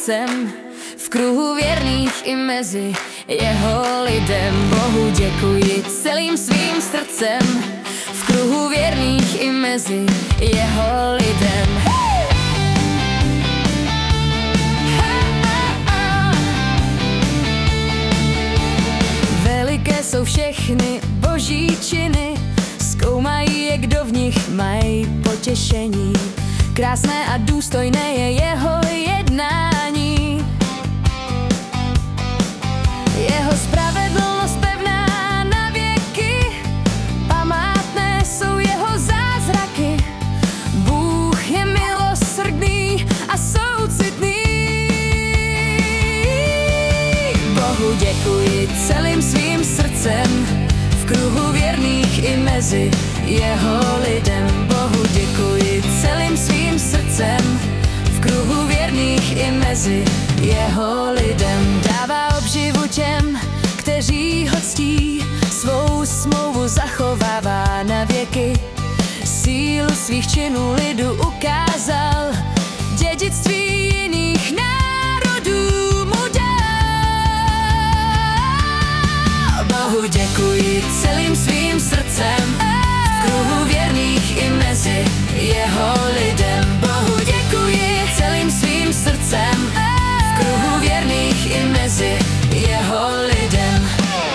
srdcem, v kruhu věrných i mezi jeho lidem. Bohu děkuji celým svým srdcem, v kruhu věrných i mezi jeho lidem. Veliké jsou všechny boží činy, zkoumají je, kdo v nich mají potěšení. Krásné a důstojné je jeho jednání. Jeho spravedlnost pevná na věky, památné jsou jeho zázraky. Bůh je milosrdný a soucitný. Bohu děkuji celým svým srdcem, v kruhu věrných i mezi jeho lidem. Bohu děkuji celým svým srdcem, v kruhu věrných i mezi jeho lidem. Dává obživu těm, kteří ho ctí, svou smlouvu zachovává na věky. Sílu svých činů lidu ukázal, dědictví jiných národů mu dal. Bohu děkuji celým svým srdcem, v kruhu věrných i mezi jeho lidem. Bohu děkuji celým svým srdcem, v kruhu věrných i mezi jeho lidem.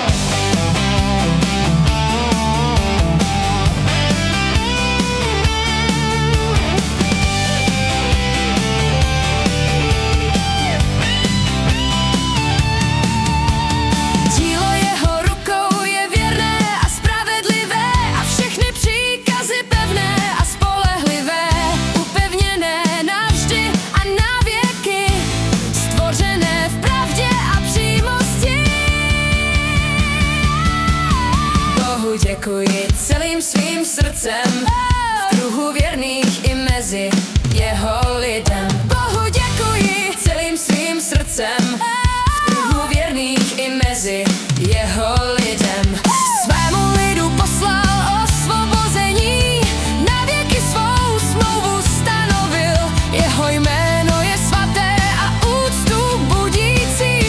Děkuji celým svým srdcem, v kruhu věrných i mezi jeho lidem. Bohu děkuji celým svým srdcem, v kruhu věrných i mezi jeho lidem. Svému lidu poslal osvobození, na věky svou smlouvu stanovil. Jeho jméno je svaté a úctu budící.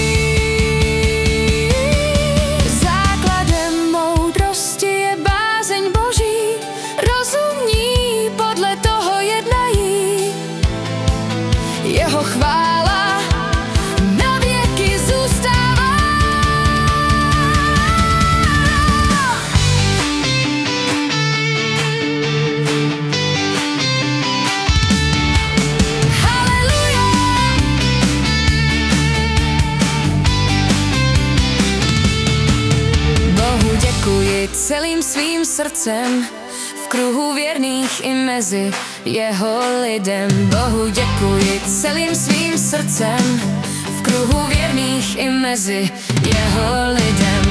Základem moudrosti je bázeň Boží, rozumní podle toho jednají. Jeho chvála na věky zůstává. Haleluja! Bohu děkuji celým svým srdcem, v kruhu věrných i mezi jeho lidem. Bohu děkuji celým svým srdcem, v kruhu věrných i mezi jeho lidem.